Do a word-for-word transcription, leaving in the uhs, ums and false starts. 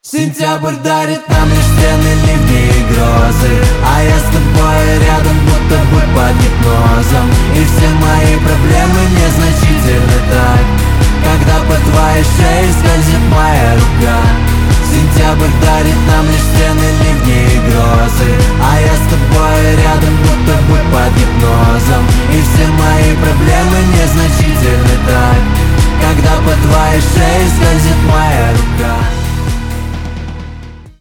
Сентябрь дарит нам лишь стены, ливни и грозы, а я с тобой рядом, будто бы под гипнозом. И все мои проблемы незначительны так, когда по твоей шее скользит моя рука. Сентябрь дарит нам лишь стены, ливни и грозы, а я с тобой рядом, будто бы под гипнозом. И все мои проблемы незначительны так, когда по твоей шее скользит моя рука.